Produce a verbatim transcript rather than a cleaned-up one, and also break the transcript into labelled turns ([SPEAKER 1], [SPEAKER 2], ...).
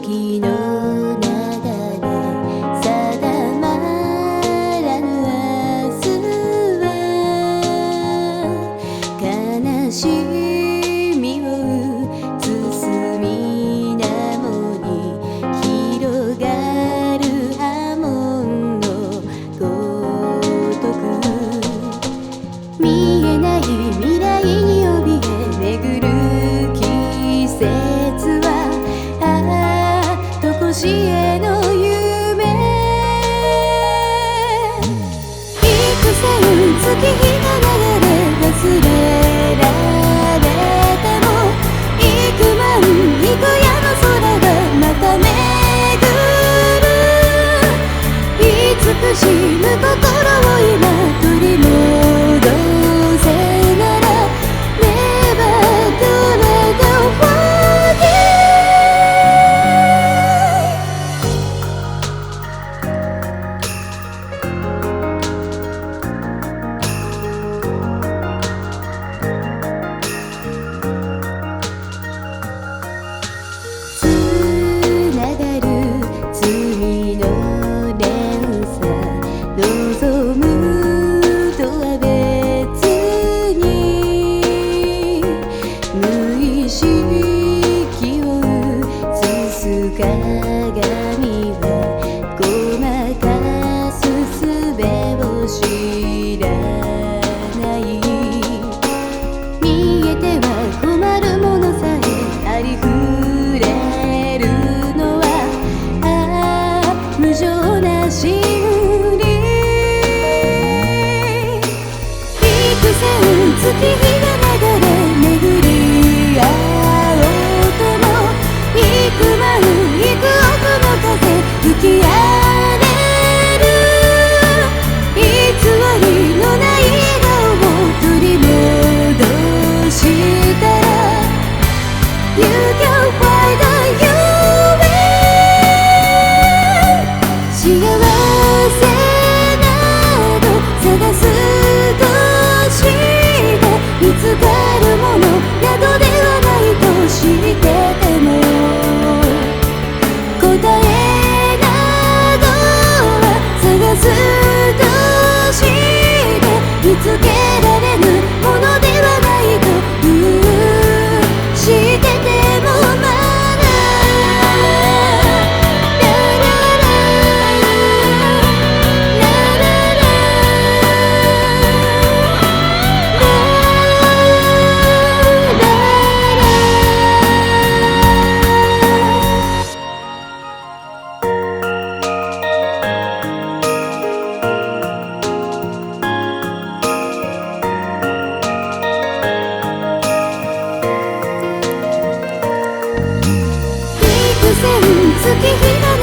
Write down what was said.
[SPEAKER 1] 時の流れ定まらぬ明日は悲しみを包みなもに広がる波紋のごとく見えない未来に怯え巡る季節はああとこしえの夢幾千月日が流れ忘れられても幾万幾夜の空がまた巡る慈しむ心を今取り戻せなら Never to let go forgetつながる罪の連鎖望むとは別に無意識を映す鏡はごまかす術を知らない見えては困るものさえありふれるのはああ無情な真理幾千月日が流れ巡り合おうとも幾万幾億の風吹き荒れる偽りのない笑顔を取り戻したら You can find the your way 幸せなど探すとして見つかるものなどではないと知ってても答えなどは探すとして見つけられぬものではないという知っててもまだララララララ幾千月日が